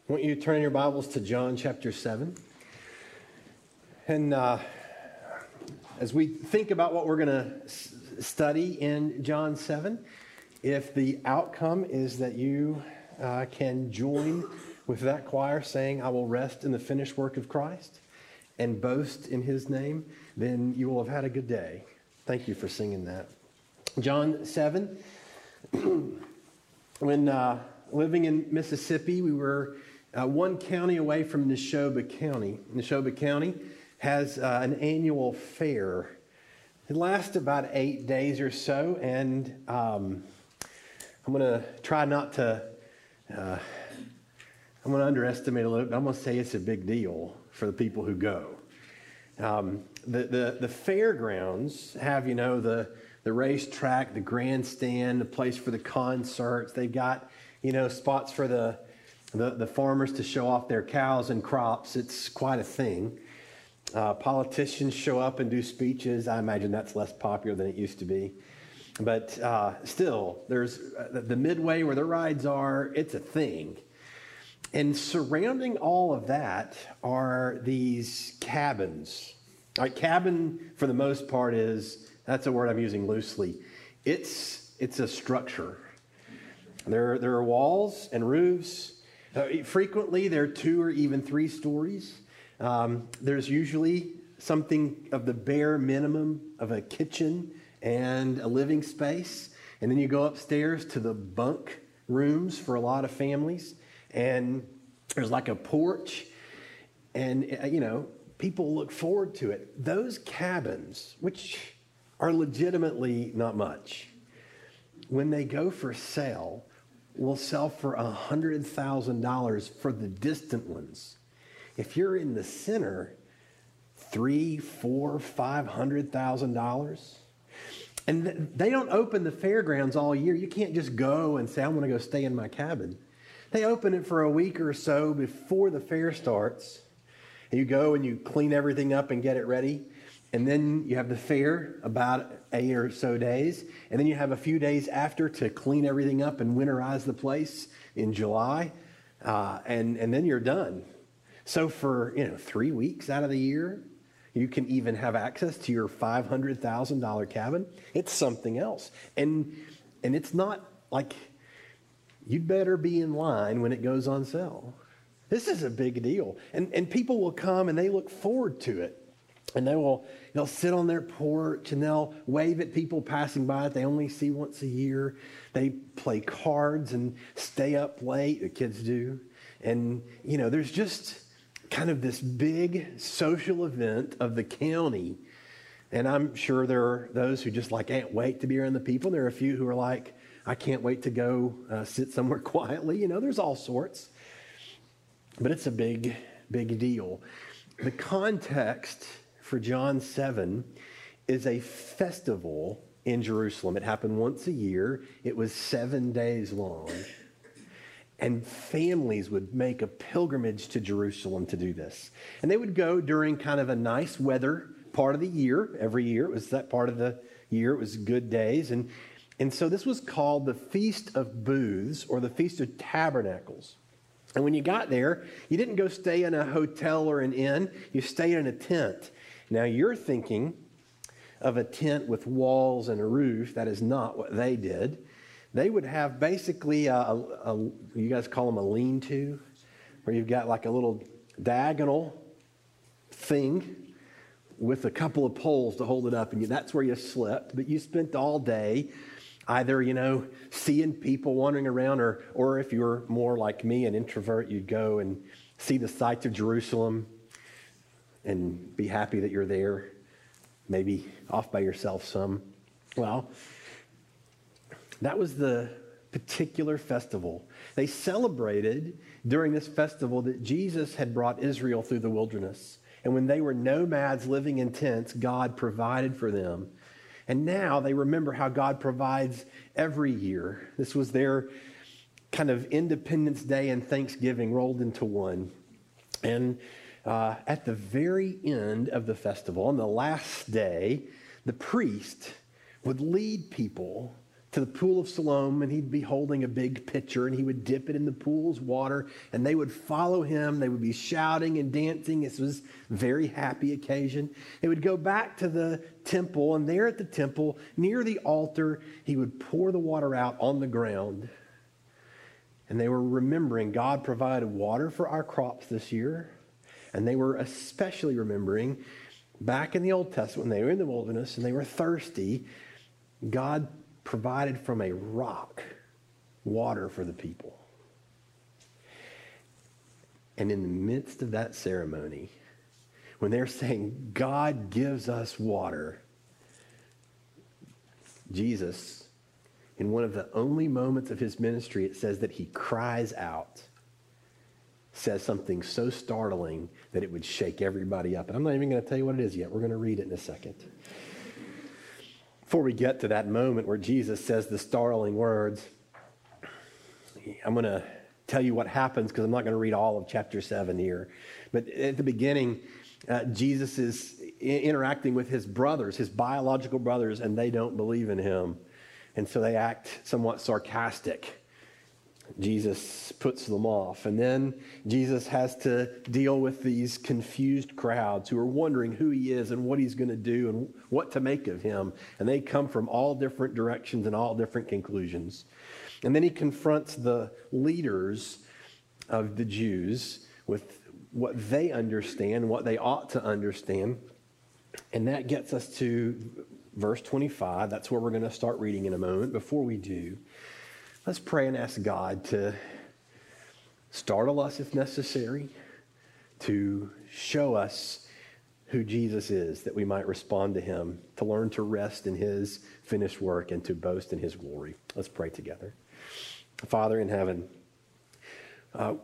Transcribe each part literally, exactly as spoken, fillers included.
I want you to turn your Bibles to John chapter seven. And uh, as we think about what we're going to s- study in John seven, if the outcome is that you uh, can join with that choir saying, "I will rest in the finished work of Christ and boast in his name," then you will have had a good day. Thank you for singing that. John seven, when uh, living in Mississippi, we were Uh, one county away from Neshoba County. Neshoba County has uh, an annual fair. It lasts about eight days or so, and um, I'm going to try not to, uh, I'm going to underestimate a little bit, but I'm going to say it's a big deal for the people who go. Um, the, the, the fairgrounds have, you know, the, the racetrack, the grandstand, the place for the concerts. They've got, you know, spots for the The, the farmers to show off their cows and crops. It's quite a thing. Uh, politicians show up and do speeches. I imagine that's less popular than it used to be. But uh, still, there's uh, the midway where the rides are, it's a thing. And surrounding all of that are these cabins. All right, cabin, for the most part, is, that's a word I'm using loosely. It's, it's a structure. There, there are walls and roofs. Uh, frequently, they're two or even three stories. Um, there's usually something of the bare minimum of a kitchen and a living space. And then you go upstairs to the bunk rooms for a lot of families. And there's like a porch. And, uh, you know, people look forward to it. Those cabins, which are legitimately not much, when they go for sale, will sell for one hundred thousand dollars for the distant ones. If you're in the center, three, four, five hundred thousand dollars. And th- they don't open the fairgrounds all year. You can't just go and say, "I'm going to go stay in my cabin." They open it for a week or so before the fair starts. And you go and you clean everything up and get it ready. And then you have the fair about eight or so days. And then you have a few days after to clean everything up and winterize the place in July. Uh, and, and then you're done. So for, you know, three weeks out of the year, you can even have access to your five hundred thousand dollars cabin. It's something else. And, and it's not like you'd better be in line when it goes on sale. This is a big deal. And, and people will come and they look forward to it. And they will, they'll sit on their porch and they'll wave at people passing by that they only see once a year. They play cards and stay up late, the kids do. And, you know, there's just kind of this big social event of the county. And I'm sure there are those who just like can't wait to be around the people. There are a few who are like, "I can't wait to go uh, sit somewhere quietly." You know, there's all sorts. But it's a big, big deal. The context for John seven is a festival in Jerusalem. It happened once a year. It was seven days long. And families would make a pilgrimage to Jerusalem to do this. And they would go during kind of a nice weather part of the year. Every year, it was that part of the year. It was good days. And, and so this was called the Feast of Booths, or the Feast of Tabernacles. And when you got there, you didn't go stay in a hotel or an inn. You stayed in a tent. Now, you're thinking of a tent with walls and a roof. That is not what they did. They would have basically, a, a, a you guys call them a lean-to, where you've got like a little diagonal thing with a couple of poles to hold it up, and you, that's where you slept. But you spent all day either, you know, seeing people wandering around, or, or if you were more like me, an introvert, you'd go and see the sights of Jerusalem and be happy that you're there, maybe off by yourself some. Well, that was the particular festival. They celebrated during this festival that Jesus had brought Israel through the wilderness. And when they were nomads living in tents, God provided for them. And now they remember how God provides every year. This was their kind of Independence Day and Thanksgiving rolled into one. And uh, at the very end of the festival, on the last day, the priest would lead people to the pool of Siloam, and he'd be holding a big pitcher, and he would dip it in the pool's water, and they would follow him. They would be shouting and dancing. This was a very happy occasion. They would go back to the temple, and there at the temple, near the altar, he would pour the water out on the ground. And they were remembering God provided water for our crops this year, and they were especially remembering back in the Old Testament, when they were in the wilderness and they were thirsty, God provided from a rock water for the people. And in the midst of that ceremony, when they're saying, God gives us water, Jesus, in one of the only moments of his ministry, it says that he cries out, says something so startling that it would shake everybody up. And I'm not even going to tell you what it is yet. We're going to read it in a second. Before we get to that moment where Jesus says the startling words, I'm going to tell you what happens because I'm not going to read all of chapter seven here. But at the beginning, uh, Jesus is I- interacting with his brothers, his biological brothers, and they don't believe in him. And so they act somewhat sarcastic. Jesus puts them off. And then Jesus has to deal with these confused crowds who are wondering who he is and what he's going to do and what to make of him. And they come from all different directions and all different conclusions. And then he confronts the leaders of the Jews with what they understand, what they ought to understand. And that gets us to verse twenty-five. That's where we're going to start reading in a moment. Before we do, let's pray and ask God to startle us if necessary, to show us who Jesus is, that we might respond to him, to learn to rest in his finished work and to boast in his glory. Let's pray together. Father in heaven, uh,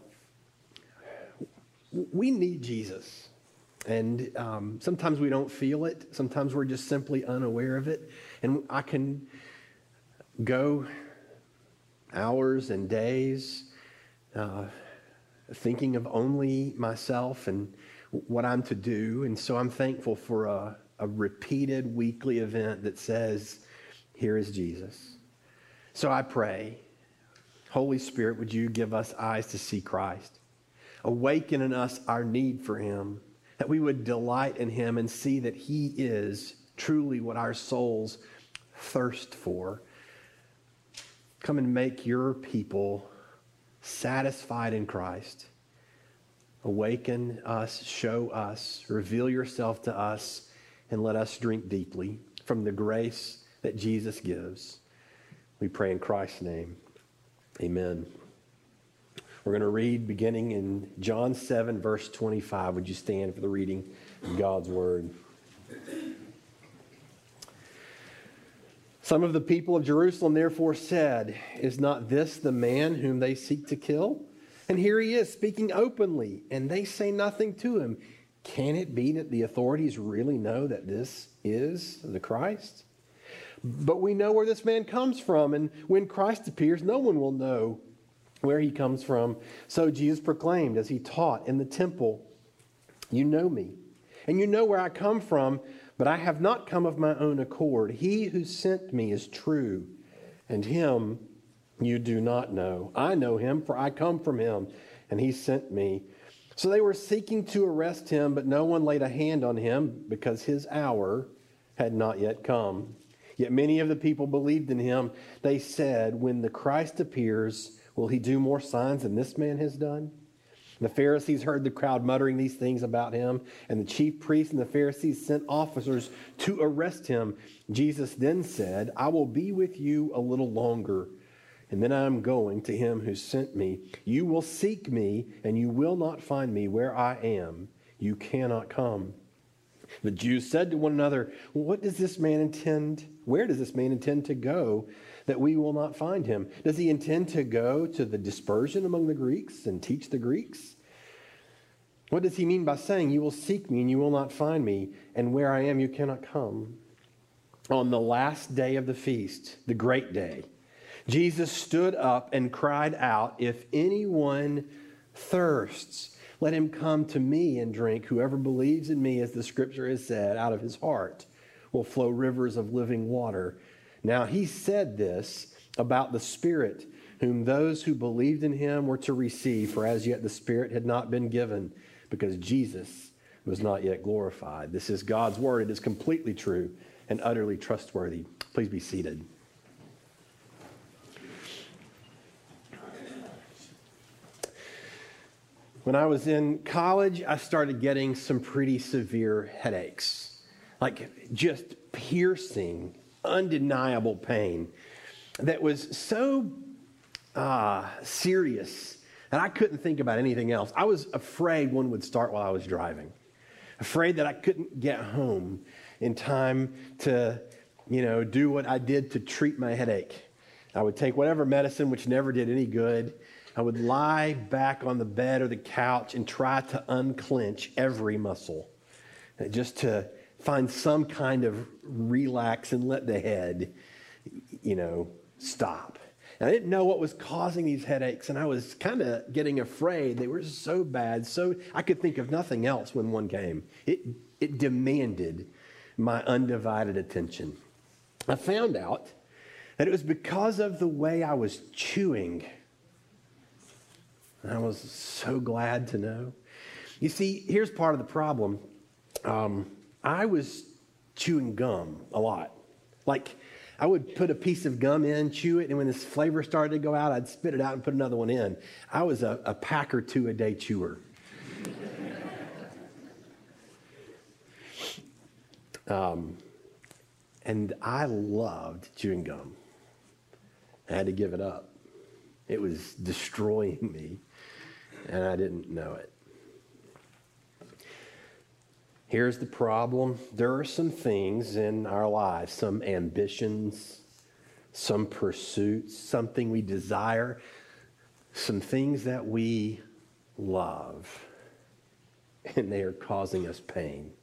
we need Jesus. And um, sometimes we don't feel it. Sometimes we're just simply unaware of it. And I can go hours and days uh, thinking of only myself and what I'm to do. And so I'm thankful for a, a repeated weekly event that says, here is Jesus. So I pray, Holy Spirit, would you give us eyes to see Christ? Awaken in us our need for him, that we would delight in him and see that he is truly what our souls thirst for. Come and make your people satisfied in Christ. Awaken us, show us, reveal yourself to us, and let us drink deeply from the grace that Jesus gives. We pray in Christ's name. Amen. We're going to read beginning in John seven, verse twenty-five. Would you stand for the reading of God's word? Some of the people of Jerusalem therefore said, is not this the man whom they seek to kill? And here he is speaking openly, and they say nothing to him. Can it be that the authorities really know that this is the Christ? But we know where this man comes from, and when Christ appears, no one will know where he comes from. So Jesus proclaimed as he taught in the temple, you know me, and you know where I come from, but I have not come of my own accord. He who sent me is true, and him you do not know. I know him, for I come from him, and he sent me. So they were seeking to arrest him, but no one laid a hand on him, because his hour had not yet come. Yet many of the people believed in him. They said, when the Christ appears, will he do more signs than this man has done? The Pharisees heard the crowd muttering these things about him, and the chief priests and the Pharisees sent officers to arrest him. Jesus then said, I will be with you a little longer, and then I am going to him who sent me. You will seek me, and you will not find me where I am. You cannot come. The Jews said to one another, what does this man intend? Where does this man intend to go that we will not find him? Does he intend to go to the dispersion among the Greeks and teach the Greeks? What does he mean by saying, you will seek me and you will not find me, and where I am you cannot come? On the last day of the feast, the great day, Jesus stood up and cried out, if anyone thirsts, let him come to me and drink. Whoever believes in me, as the scripture has said, out of his heart will flow rivers of living water. Now he said this about the Spirit, whom those who believed in him were to receive, for as yet the Spirit had not been given, because Jesus was not yet glorified. This is God's word. It is completely true and utterly trustworthy. Please be seated. When I was in college, I started getting some pretty severe headaches, like just piercing, undeniable pain that was so uh, serious that I couldn't think about anything else. I was afraid one would start while I was driving, afraid that I couldn't get home in time to, you know, do what I did to treat my headache. I would take whatever medicine, which never did any good. I would lie back on the bed or the couch and try to unclench every muscle, just to find some kind of relax and let the head, you know, stop. And I didn't know what was causing these headaches, and I was kind of getting afraid. They were so bad, so I could think of nothing else when one came. It, it demanded my undivided attention. I found out that it was because of the way I was chewing. I was so glad to know. You see, here's part of the problem. Um, I was chewing gum a lot. Like, I would put a piece of gum in, chew it, and when this flavor started to go out, I'd spit it out and put another one in. I was a, a pack or two a day chewer. um, and I loved chewing gum. I had to give it up. It was destroying me, and I didn't know it. Here's the problem. There are some things in our lives, some ambitions, some pursuits, something we desire, some things that we love, and they are causing us pain.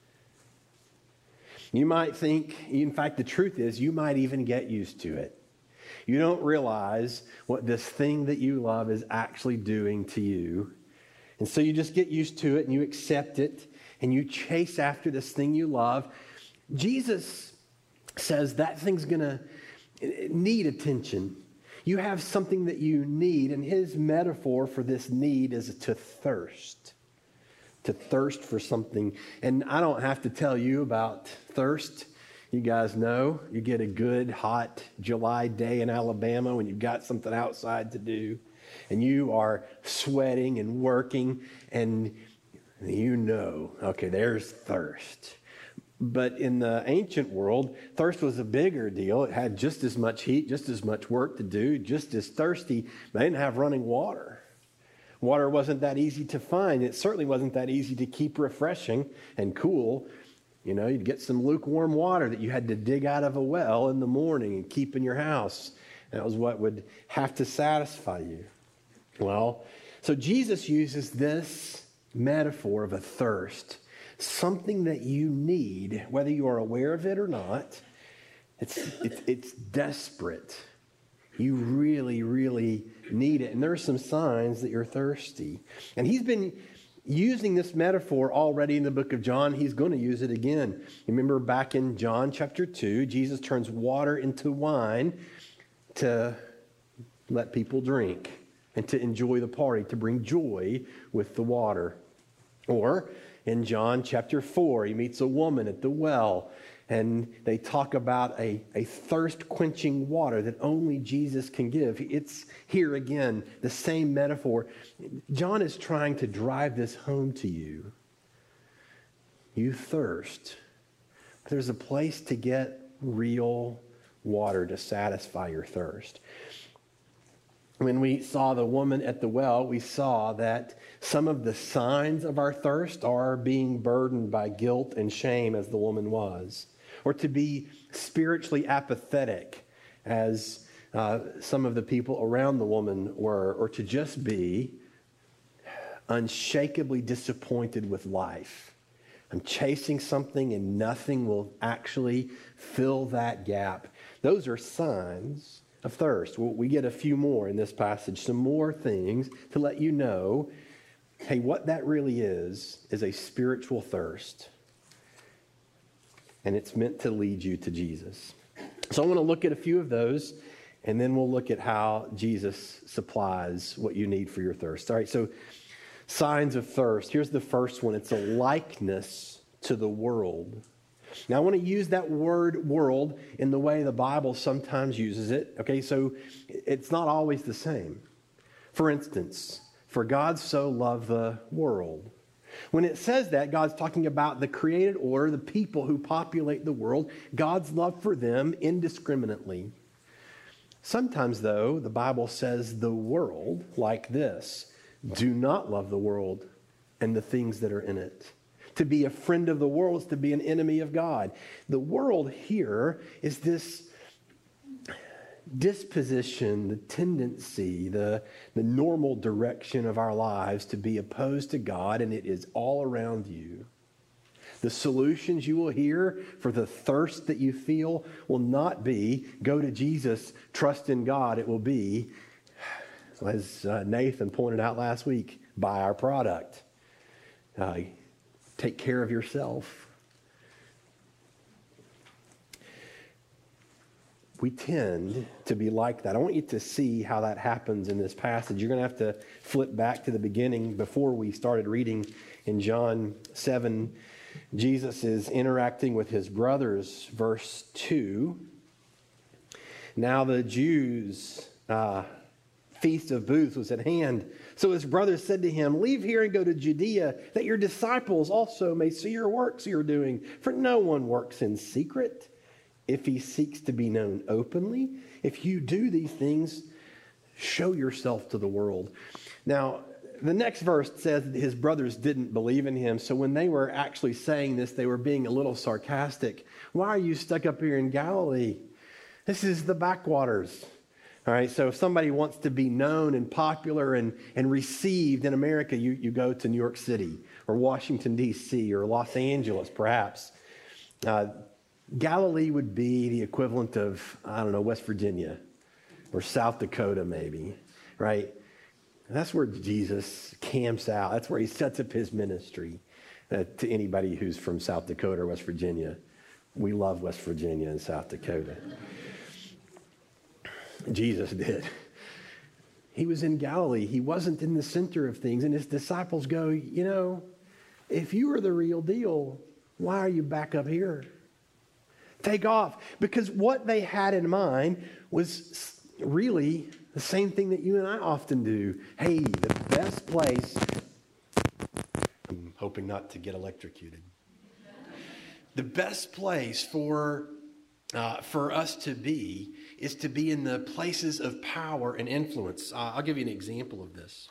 You might think, in fact, the truth is, you might even get used to it. You don't realize what this thing that you love is actually doing to you. And so you just get used to it and you accept it and you chase after this thing you love. Jesus says that thing's going to need attention. You have something that you need, and his metaphor for this need is to thirst. To thirst for something. And I don't have to tell you about thirst. You guys know, you get a good hot July day in Alabama when you've got something outside to do, and you are sweating and working, and you know, okay, there's thirst. But in the ancient world, thirst was a bigger deal. It had just as much heat, just as much work to do, just as thirsty. They didn't have running water. Water wasn't that easy to find. It certainly wasn't that easy to keep refreshing and cool. You know, you'd get some lukewarm water that you had to dig out of a well in the morning and keep in your house. That was what would have to satisfy you. Well, so Jesus uses this metaphor of a thirst, something that you need, whether you are aware of it or not. It's, it's, it's desperate. You really, really need it. And there are some signs that you're thirsty. And he's been using this metaphor already in the book of John. He's going to use it again. Remember back in John chapter two, Jesus turns water into wine to let people drink and to enjoy the party, to bring joy with the water. Or in John chapter four, he meets a woman at the well, and they talk about a, a thirst-quenching water that only Jesus can give. It's here again, the same metaphor. John is trying to drive this home to you. You thirst. There's a place to get real water to satisfy your thirst. When we saw the woman at the well, we saw that some of the signs of our thirst are being burdened by guilt and shame, as the woman was, or to be spiritually apathetic, as uh, some of the people around the woman were, or to just be unshakably disappointed with life. I'm chasing something and nothing will actually fill that gap. Those are signs of thirst. Well, we get a few more in this passage, some more things to let you know, hey, what that really is, is a spiritual thirst. And it's meant to lead you to Jesus. So I want to look at a few of those, and then we'll look at how Jesus supplies what you need for your thirst. All right, so signs of thirst. Here's the first one. It's a likeness to the world. Now, I want to use that word world in the way the Bible sometimes uses it. Okay, so it's not always the same. For instance, for God so loved the world. When it says that, God's talking about the created order, the people who populate the world, God's love for them indiscriminately. Sometimes, though, the Bible says the world like this: do not love the world and the things that are in it. To be a friend of the world is to be an enemy of God. The world here is this disposition, the tendency, the, the normal direction of our lives to be opposed to God, and it is all around you. The solutions you will hear for the thirst that you feel will not be go to Jesus, trust in God. It will be, as uh, Nathan pointed out last week, buy our product. Uh, take care of yourself. We tend to be like that. I want you to see how that happens in this passage. You're going to have to flip back to the beginning before we started reading in John seven. Jesus is interacting with his brothers, verse two. Now the Jews' uh, Feast of Booths was at hand. So his brothers said to him, leave here and go to Judea, that your disciples also may see your works you're doing. For no one works in secret if he seeks to be known openly. If you do these things, show yourself to the world. Now, the next verse says that his brothers didn't believe in him. So when they were actually saying this, they were being a little sarcastic. Why are you stuck up here in Galilee? This is the backwaters. All right, so if somebody wants to be known and popular and, and received in America, you, you go to New York City or Washington, D C or Los Angeles, perhaps. Uh, Galilee would be the equivalent of, I don't know, West Virginia or South Dakota maybe, right? That's where Jesus camps out. That's where he sets up his ministry. Uh, to anybody who's from South Dakota or West Virginia, we love West Virginia and South Dakota. Jesus did. He was in Galilee. He wasn't in the center of things. And his disciples go, you know, if you were the real deal, why are you back up here? Take off. Because what they had in mind was really the same thing that you and I often do. Hey, the best place, I'm hoping not to get electrocuted. The best place for uh, for us to be is to be in the places of power and influence. Uh, I'll give you an example of this.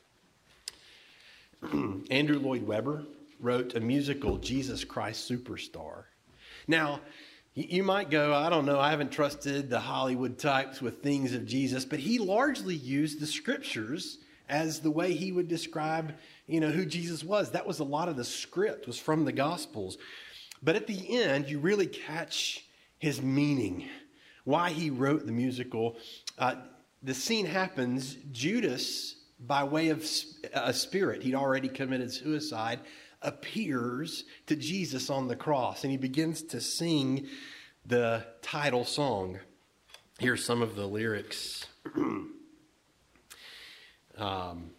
Andrew Lloyd Webber wrote a musical, Jesus Christ Superstar. Now, you might go, I don't know, I haven't trusted the Hollywood types with things of Jesus, but he largely used the scriptures as the way he would describe, you know, who Jesus was. That was a lot of the script, was from the Gospels. But at the end, you really catch his meaning, why he wrote the musical. Uh, the scene happens, Judas, by way of a spirit, he'd already committed suicide, appears to Jesus on the cross, and he begins to sing the title song. Here's some of the lyrics. um,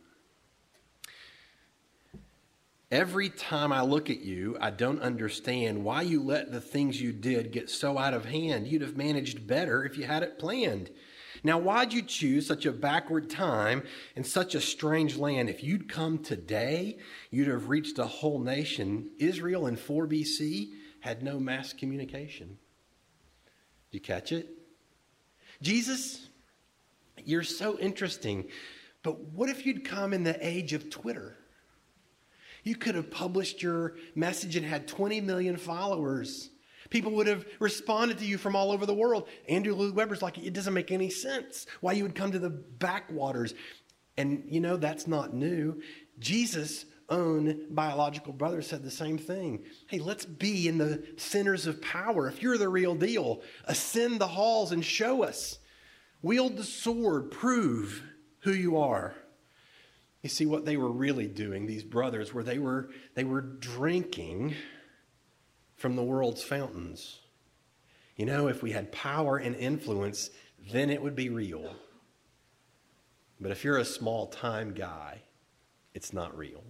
Every time I look at you, I don't understand why you let the things you did get so out of hand. You'd have managed better if you had it planned. Now, why'd you choose such a backward time and such a strange land? If you'd come today, you'd have reached a whole nation. Israel in four B C had no mass communication. Did you catch it? Jesus, you're so interesting. But what if you'd come in the age of Twitter? You could have published your message and had twenty million followers. People would have responded to you from all over the world. Andrew Lloyd Webber's like, it doesn't make any sense why you would come to the backwaters. And, you know, that's not new. Jesus' own biological brother said the same thing. Hey, let's be in the centers of power. If you're the real deal, ascend the halls and show us. Wield the sword. Prove who you are. You see, what they were really doing, these brothers, were they were they were drinking from the world's fountains. You know, if we had power and influence, then it would be real. But if you're a small-time guy, it's not real.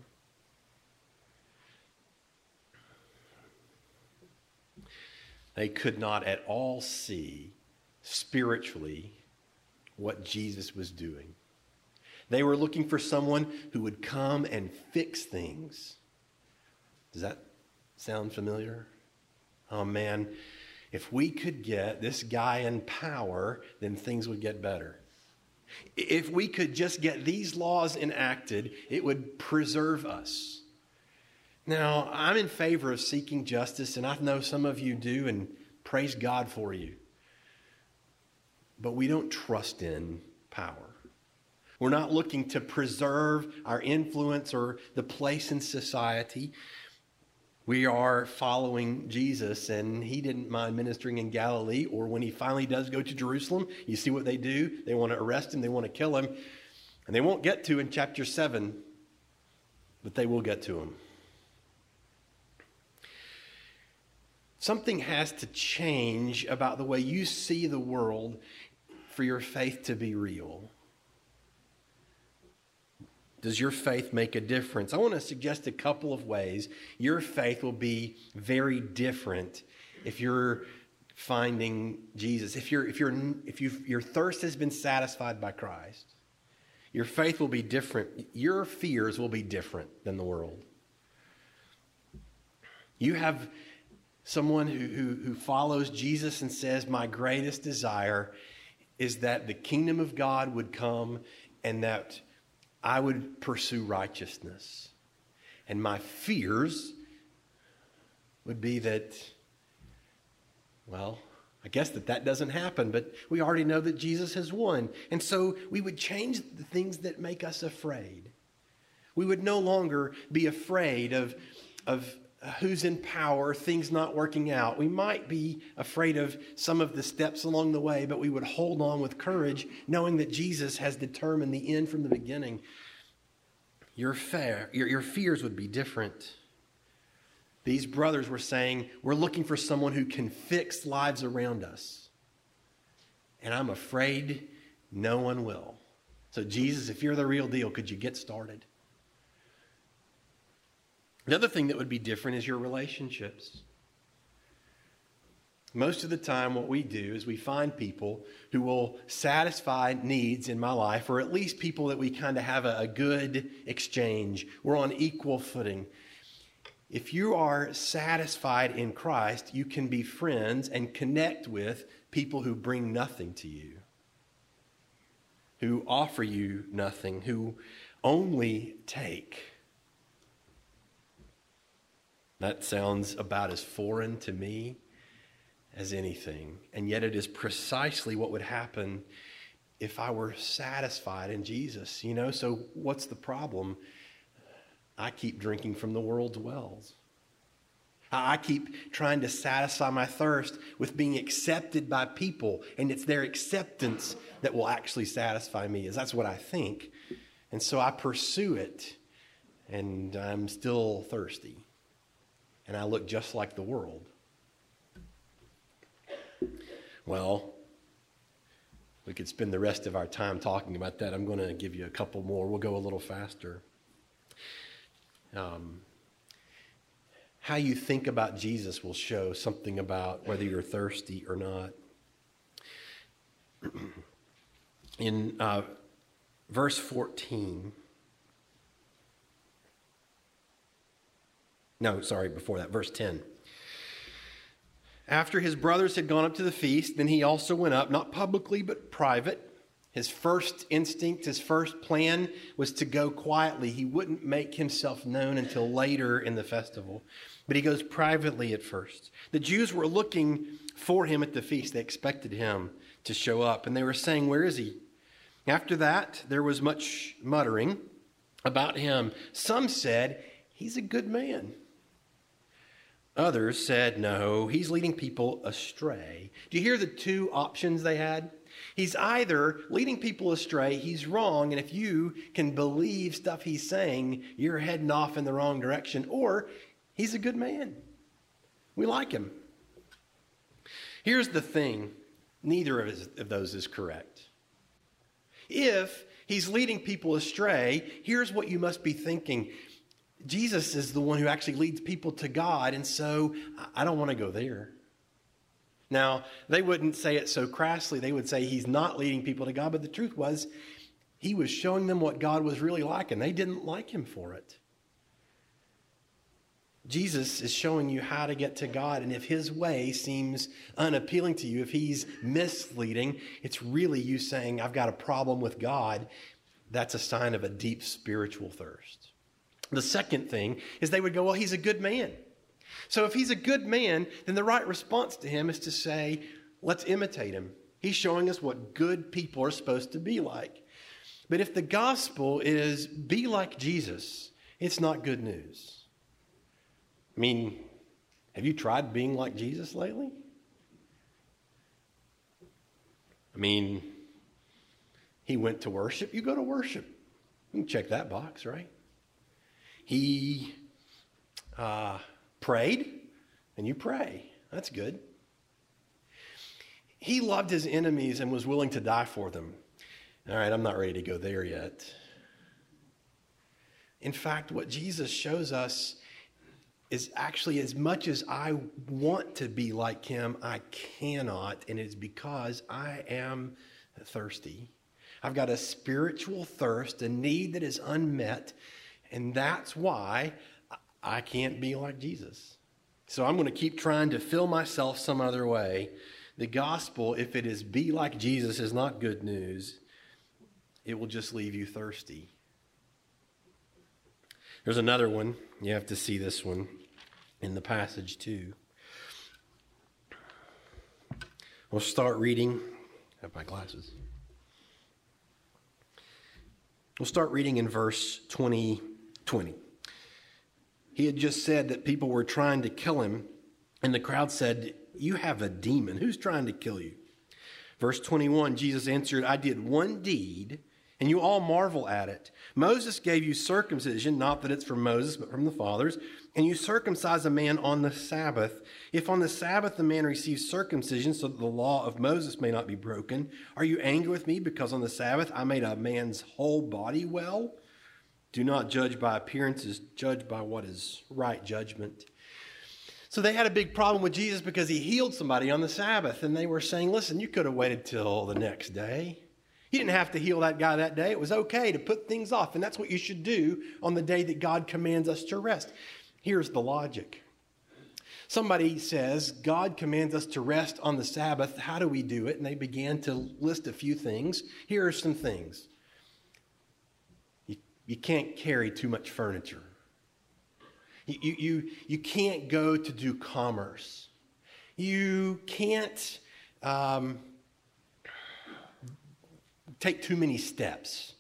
They could not at all see spiritually what Jesus was doing. They were looking for someone who would come and fix things. Does that sound familiar? Oh man, if we could get this guy in power, then things would get better. If we could just get these laws enacted, it would preserve us. Now, I'm in favor of seeking justice, and I know some of you do, and praise God for you. But we don't trust in power. We're not looking to preserve our influence or the place in society. We are following Jesus, and he didn't mind ministering in Galilee, or when he finally does go to Jerusalem, you see what they do. They want to arrest him. They want to kill him. And they won't get to in chapter seven, but they will get to him. Something has to change about the way you see the world for your faith to be real. Does your faith make a difference? I want to suggest a couple of ways your faith will be very different if you're finding Jesus. If you're, if you're, if you've, your thirst has been satisfied by Christ, your faith will be different. Your fears will be different than the world. You have someone who, who, who follows Jesus and says, my greatest desire is that the kingdom of God would come and that I would pursue righteousness. And my fears would be that, well, I guess that that doesn't happen, but we already know that Jesus has won. And so we would change the things that make us afraid. We would no longer be afraid of, of who's in power, things not working out. We might be afraid of some of the steps along the way, but we would hold on with courage, knowing that Jesus has determined the end from the beginning. Your, fair, your, your fears would be different. These brothers were saying, we're looking for someone who can fix lives around us. And I'm afraid no one will. So Jesus, if you're the real deal, could you get started? The other thing that would be different is your relationships. Most of the time what we do is we find people who will satisfy needs in my life, or at least people that we kind of have a, a good exchange. We're on equal footing. If you are satisfied in Christ, you can be friends and connect with people who bring nothing to you, who offer you nothing, who only take. That sounds about as foreign to me as anything. And yet it is precisely what would happen if I were satisfied in Jesus. You know, so what's the problem? I keep drinking from the world's wells. I keep trying to satisfy my thirst with being accepted by people. And it's their acceptance that will actually satisfy me, as that's what I think. And so I pursue it, and I'm still thirsty. And I look just like the world. Well, we could spend the rest of our time talking about that. I'm going to give you a couple more. We'll go a little faster. Um, how you think about Jesus will show something about whether you're thirsty or not. In uh, verse fourteen... No, sorry, before that, verse ten. After his brothers had gone up to the feast, then he also went up, not publicly, but private. His first instinct, his first plan was to go quietly. He wouldn't make himself known until later in the festival. But he goes privately at first. The Jews were looking for him at the feast. They expected him to show up, and they were saying, where is he? After that, there was much muttering about him. Some said, he's a good man. Others said, no, he's leading people astray. Do you hear the two options they had? He's either leading people astray, he's wrong, and if you can believe stuff he's saying, you're heading off in the wrong direction, or he's a good man. We like him. Here's the thing. Neither of, his, of those is correct. If he's leading people astray, here's what you must be thinking. Jesus is the one who actually leads people to God, and so I don't want to go there. Now, they wouldn't say it so crassly. They would say he's not leading people to God, but the truth was he was showing them what God was really like, and they didn't like him for it. Jesus is showing you how to get to God, and if his way seems unappealing to you, if he's misleading, it's really you saying, I've got a problem with God. That's a sign of a deep spiritual thirst. The second thing is they would go, well, he's a good man. So if he's a good man, then the right response to him is to say, let's imitate him. He's showing us what good people are supposed to be like. But if the gospel is be like Jesus, it's not good news. I mean, have you tried being like Jesus lately? I mean, he went to worship. You go to worship. You can check that box, right? He uh, prayed, and you pray. That's good. He loved his enemies and was willing to die for them. All right, I'm not ready to go there yet. In fact, what Jesus shows us is actually, as much as I want to be like him, I cannot, and it's because I am thirsty. I've got a spiritual thirst, a need that is unmet, and that's why I can't be like Jesus. So I'm going to keep trying to fill myself some other way. The gospel, if it is be like Jesus, is not good news. It will just leave you thirsty. There's another one. You have to see this one in the passage too. We'll start reading. I have my glasses. We'll start reading in verse twenty, twenty. He had just said that people were trying to kill him, and the crowd said, "You have a demon. Who's trying to kill you?" Verse twenty-one, Jesus answered, "I did one deed, and you all marvel at it. Moses gave you circumcision, not that it's from Moses, but from the fathers, and you circumcise a man on the Sabbath. If on the Sabbath the man receives circumcision so that the law of Moses may not be broken, are you angry with me because on the Sabbath I made a man's whole body well? Do not judge by appearances, judge by what is right judgment." So they had a big problem with Jesus because he healed somebody on the Sabbath, and they were saying, listen, you could have waited till the next day. You didn't have to heal that guy that day. It was okay to put things off, and that's what you should do on the day that God commands us to rest. Here's the logic. Somebody says, God commands us to rest on the Sabbath. How do we do it? And they began to list a few things. Here are some things. You, you can't carry too much furniture. You, you, you can't go to do commerce. You can't um, take too many steps.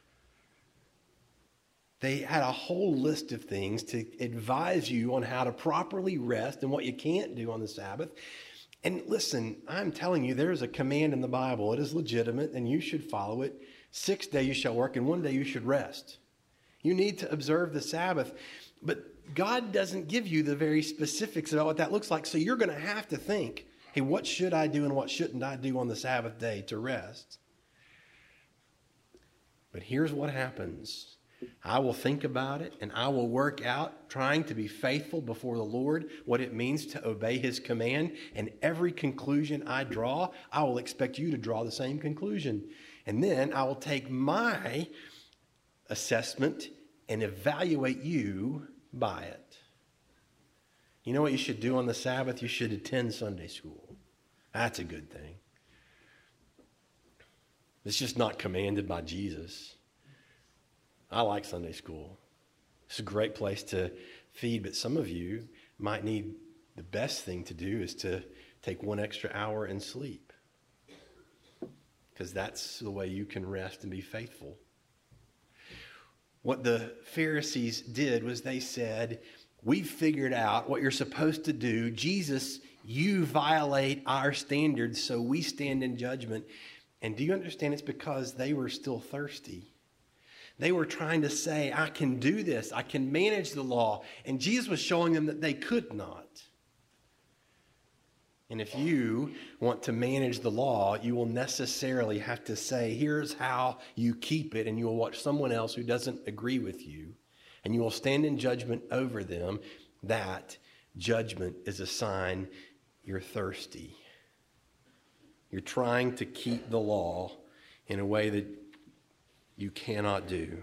They had a whole list of things to advise you on how to properly rest and what you can't do on the Sabbath. And listen, I'm telling you, there is a command in the Bible. It is legitimate, and you should follow it. Six days you shall work, and one day you should rest. You need to observe the Sabbath. But God doesn't give you the very specifics about what that looks like. So you're going to have to think, hey, what should I do and what shouldn't I do on the Sabbath day to rest? But here's what happens. I will think about it, and I will work out trying to be faithful before the Lord, what it means to obey his command. And every conclusion I draw, I will expect you to draw the same conclusion. And then I will take my assessment and evaluate you by it. You know what you should do on the Sabbath? You should attend Sunday school. That's a good thing. It's just not commanded by Jesus. I like Sunday school. It's a great place to feed, but some of you might need, the best thing to do is to take one extra hour and sleep, because that's the way you can rest and be faithful. What the Pharisees did was they said, we've figured out what you're supposed to do. Jesus, you violate our standards, so we stand in judgment. And do you understand? It's because they were still thirsty. They were trying to say, I can do this. I can manage the law. And Jesus was showing them that they could not. And if you want to manage the law, you will necessarily have to say, here's how you keep it, and you will watch someone else who doesn't agree with you, and you will stand in judgment over them. That judgment is a sign you're thirsty. You're trying to keep the law in a way that you cannot do.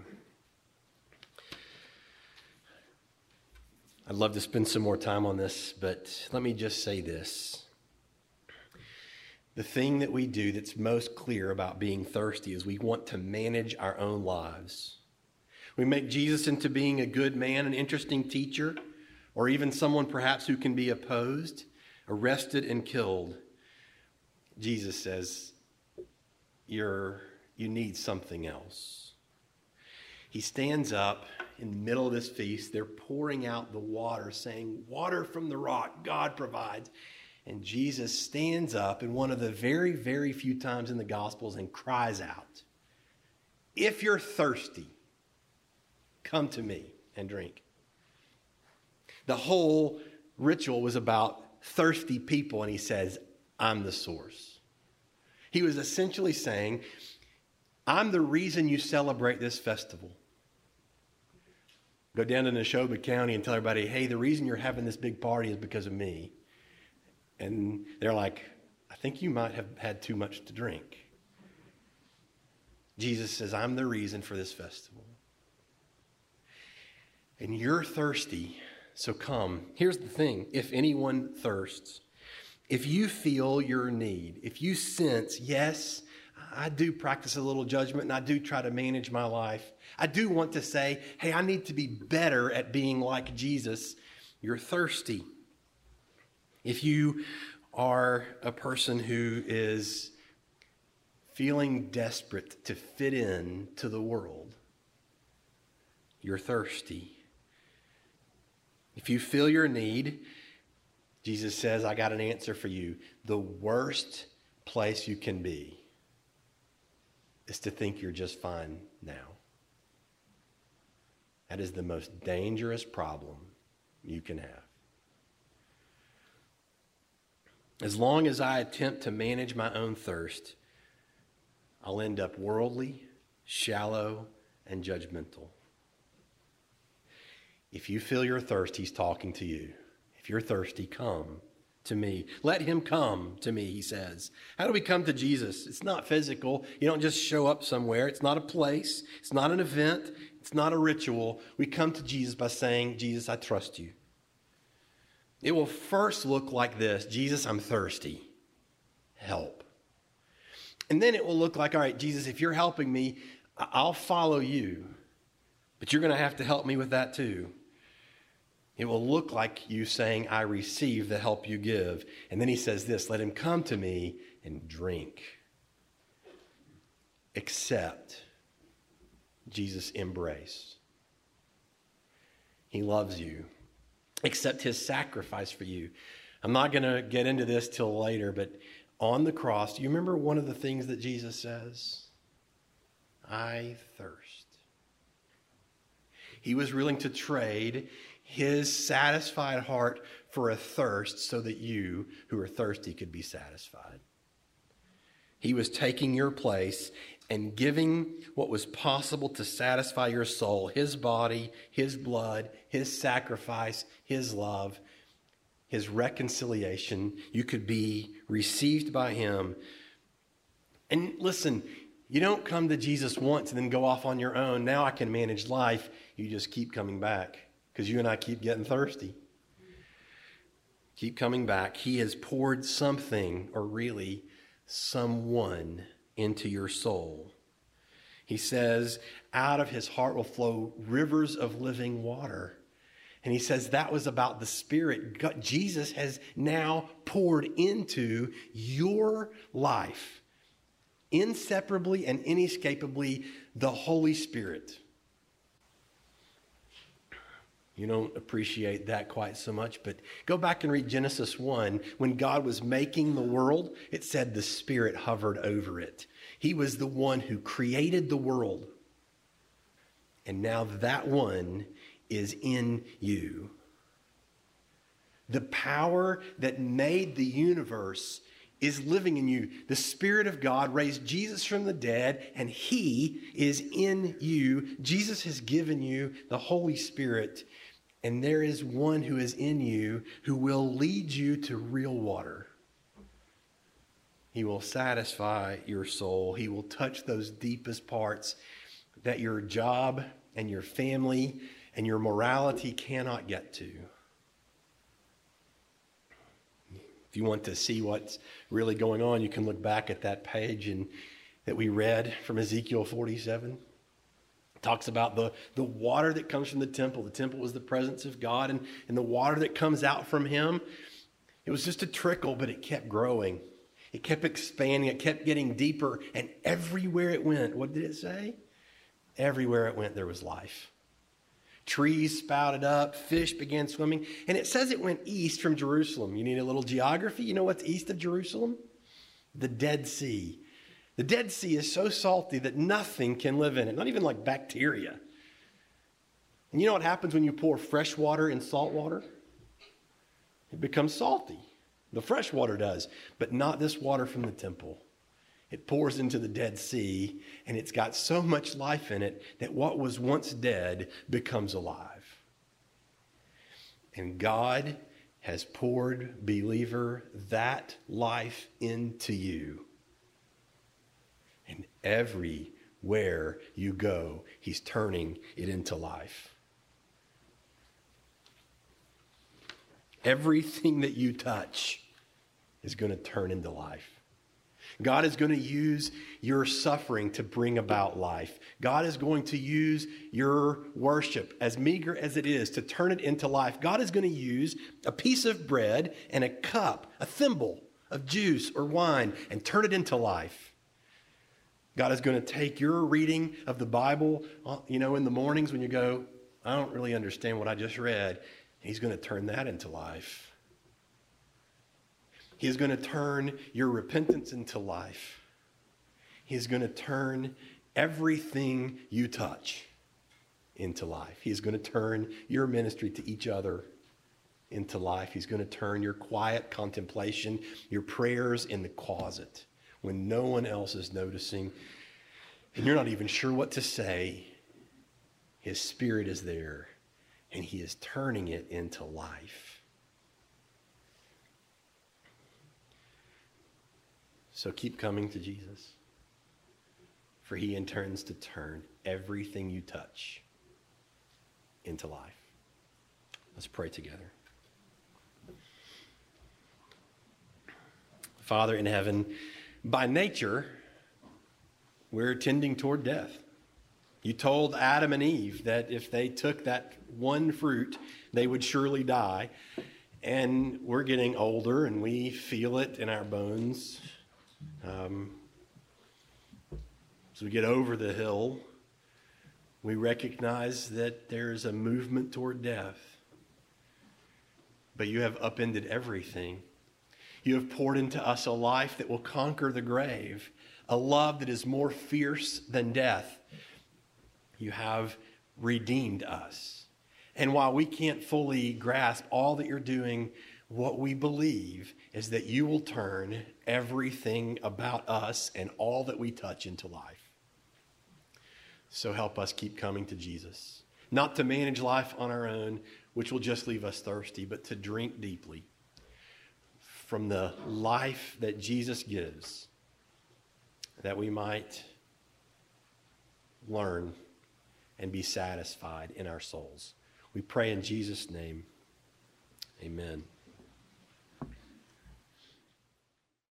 I'd love to spend some more time on this, but let me just say this. The thing that we do that's most clear about being thirsty is we want to manage our own lives. We make Jesus into being a good man, an interesting teacher, or even someone perhaps who can be opposed, arrested, and killed. Jesus says, You're, you need something else. He stands up in the middle of this feast. They're pouring out the water, saying, water from the rock, God provides. And Jesus stands up in one of the very, very few times in the Gospels and cries out, if you're thirsty, come to me and drink. The whole ritual was about thirsty people, and he says, I'm the source. He was essentially saying, I'm the reason you celebrate this festival. Go down to Neshoba County and tell everybody, hey, the reason you're having this big party is because of me. And they're like, I think you might have had too much to drink. Jesus says, I'm the reason for this festival. And you're thirsty, so come. Here's the thing. If anyone thirsts, if you feel your need, if you sense, yes, I do practice a little judgment and I do try to manage my life. I do want to say, hey, I need to be better at being like Jesus. You're thirsty. If you are a person who is feeling desperate to fit in to the world, you're thirsty. If you feel your need, Jesus says, I got an answer for you. The worst place you can be is to think you're just fine now. That is the most dangerous problem you can have. As long as I attempt to manage my own thirst, I'll end up worldly, shallow, and judgmental. If you feel your thirst, he's talking to you. If you're thirsty, come to me. Let him come to me, he says. How do we come to Jesus? It's not physical. You don't just show up somewhere. It's not a place. It's not an event. It's not a ritual. We come to Jesus by saying, Jesus, I trust you. It will first look like this. Jesus, I'm thirsty. Help. And then it will look like, all right, Jesus, if you're helping me, I'll follow you. But you're going to have to help me with that too. It will look like you saying, I receive the help you give. And then he says this, let him come to me and drink. Accept Jesus' embrace. He loves you. Accept his sacrifice for you. I'm not going to get into this till later, but on the cross, do you remember one of the things that Jesus says? I thirst. He was willing to trade his satisfied heart for a thirst so that you who are thirsty could be satisfied. He was taking your place and giving what was possible to satisfy your soul, his body, his blood, his sacrifice, his love, his reconciliation. You could be received by him. And listen, you don't come to Jesus once and then go off on your own. Now I can manage life. You just keep coming back because you and I keep getting thirsty. Keep coming back. He has poured something, or really someone, into your soul. He says, out of his heart will flow rivers of living water. And he says that was about the Spirit. God, Jesus has now poured into your life, inseparably and inescapably, the Holy Spirit. You don't appreciate that quite so much, but go back and read Genesis one. When God was making the world, it said the Spirit hovered over it. He was the one who created the world. And now that one is in you. The power that made the universe is living in you. The Spirit of God raised Jesus from the dead, and he is in you. Jesus has given you the Holy Spirit, and there is one who is in you who will lead you to real water. He will satisfy your soul. He will touch those deepest parts that your job and your family and your morality cannot get to. If you want to see what's really going on, you can look back at that page in, that we read from Ezekiel forty-seven. It talks about the, the water that comes from the temple. The temple was the presence of God, and, and the water that comes out from him, it was just a trickle, but it kept growing. It kept expanding. It kept getting deeper, and everywhere it went, what did it say? Everywhere it went, there was life. Trees spouted up, fish began swimming, and it says it went east from Jerusalem. You need a little geography? You know what's east of Jerusalem? The Dead Sea. The Dead Sea is so salty that nothing can live in it, not even like bacteria. And you know what happens when you pour fresh water in salt water? It becomes salty. The fresh water does, but not this water from the temple. It pours into the Dead Sea, and it's got so much life in it that what was once dead becomes alive. And God has poured, believer, that life into you. And everywhere you go, he's turning it into life. Everything that you touch is going to turn into life. God is going to use your suffering to bring about life. God is going to use your worship, as meager as it is, to turn it into life. God is going to use a piece of bread and a cup, a thimble of juice or wine, and turn it into life. God is going to take your reading of the Bible, you know, in the mornings when you go, I don't really understand what I just read. He's going to turn that into life. He is going to turn your repentance into life. He is going to turn everything you touch into life. He is going to turn your ministry to each other into life. He's going to turn your quiet contemplation, your prayers in the closet when no one else is noticing and you're not even sure what to say. His Spirit is there and he is turning it into life. So keep coming to Jesus, for he intends to turn everything you touch into life. Let's pray together. Father in heaven, by nature, we're tending toward death. You told Adam and Eve that if they took that one fruit, they would surely die. And we're getting older and we feel it in our bones. Um, as we get over the hill, we recognize that there's a movement toward death. But you have upended everything. You have poured into us a life that will conquer the grave, a love that is more fierce than death. You have redeemed us. And while we can't fully grasp all that you're doing, what we believe is that you will turn everything about us and all that we touch into life. So help us keep coming to Jesus. Not to manage life on our own, which will just leave us thirsty, but to drink deeply from the life that Jesus gives, that we might learn and be satisfied in our souls. We pray in Jesus' name. Amen.